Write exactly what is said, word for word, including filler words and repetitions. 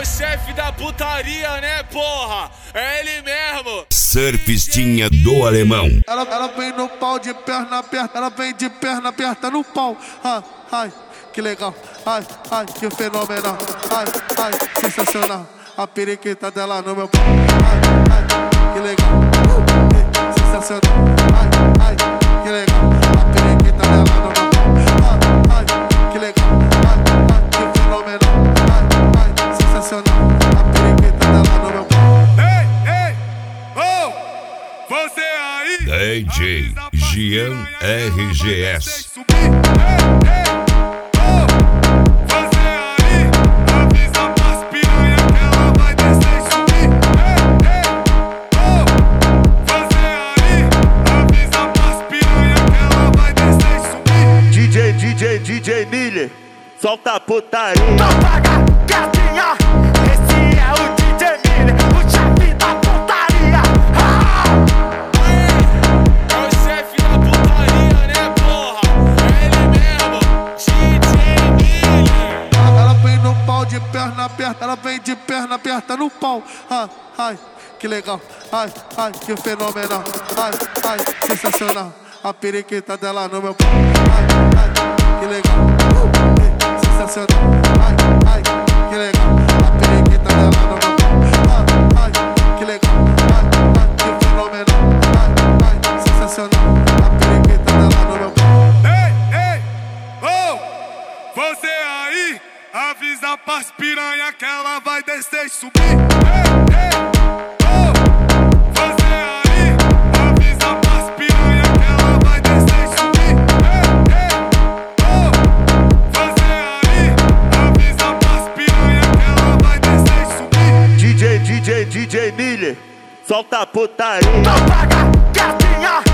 o chefe da putaria, né, porra? É ele mesmo. Surfistinha do alemão. Ela, ela vem no pau de perna aberta, ela vem de perna aberta no pau. Ai, ai, que legal. Ai, ai, que fenomenal. Ai, ai, sensacional. A periquita dela no meu pau. Ai, ai, que legal. Uh, sensacional. Ai, ai, que legal. A periquita dela no meu pau. Ai, ai, que legal. Ai, ai, que fenomenal. Ai, ai, sensacional. A periquita dela no meu pau. Ei, ei, oh, você aí. D J Gian R G S. D J, D J Miller, solta a putaria. Então paga, gatinha, esse é o D J Miller, o chefe da putaria. Ah! É o chefe da putaria, né, porra? É ele mesmo, D J Miller. Ela, ela vem no pau de perna aberta, ela vem de perna aberta no pau. Ai, ai, que legal. Ai, ai, que fenomenal. Ai, ai, sensacional. A periquita dela no meu pau. Ai, ai, que legal. Uh, sensacional. Ai, ai, que legal. A periquita dela no meu pau. Ai, ai, que legal. Ai, ai, que fenomenal. Ai, ai, sensacional. A periquita dela no meu pau. Ei, ei, oh, você aí, avisa pras piranha que ela vai descer e subir. Ei, ei. D J, D J Miller, solta a putaria. Então paga, gatinha,